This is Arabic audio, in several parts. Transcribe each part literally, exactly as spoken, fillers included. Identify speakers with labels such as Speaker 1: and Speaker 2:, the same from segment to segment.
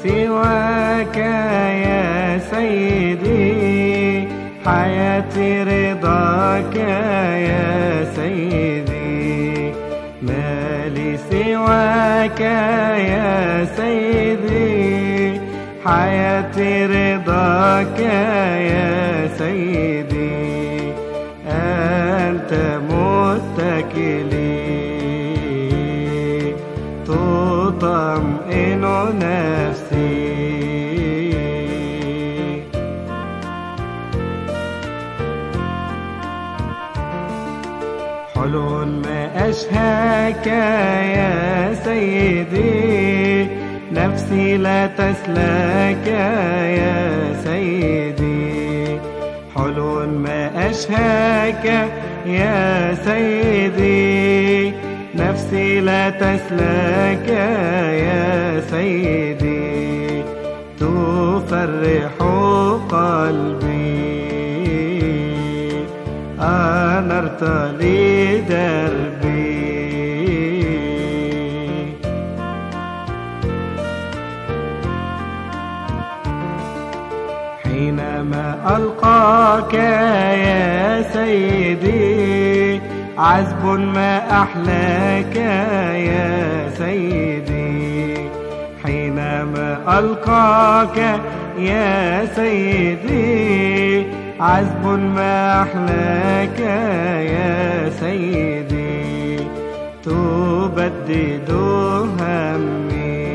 Speaker 1: سواك يا سيدي، حياتي رضاك يا سيدي، ما لي سواك يا سيدي، حياتي رضاك يا سيدي، أنت متكلي تطمئن نفسي. حلو ما أشهاك يا سيدي، نفسي لا تسلك يا سيدي، حلو ما أشهاك يا سيدي، نفسي لا تسلك يا سيدي، تفرح قلبي، أنرت لي دربي. حينما ألقاك يا سيدي، عذب ما أحلاك يا سيدي، حينما ألقاك يا سيدي، عذب ما أحلاك يا سيدي، تبدد همي،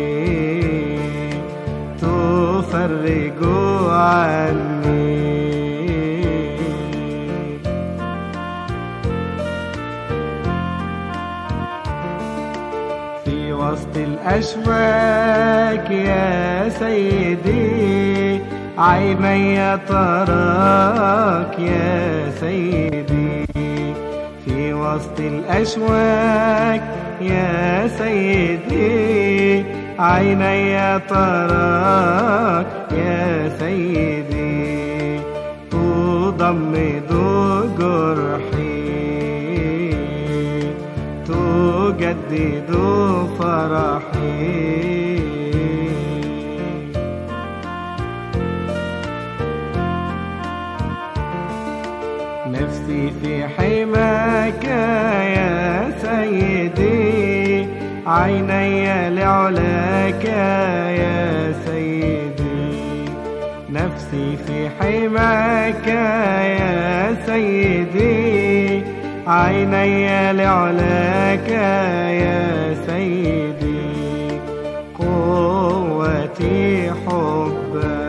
Speaker 1: تفرج عني. في وسط الأشواك يا سيدي، عيني تراك يا سيدي، في وسط الأشواك يا سيدي، عيني تراك يا سيدي، تضمد جرحي، تجدد فرحي. نفسي في حماك يا سيدي، عيني لعلاك يا سيدي، نفسي في حماك يا سيدي، عيني لعلاك يا سيدي، قوتي حبك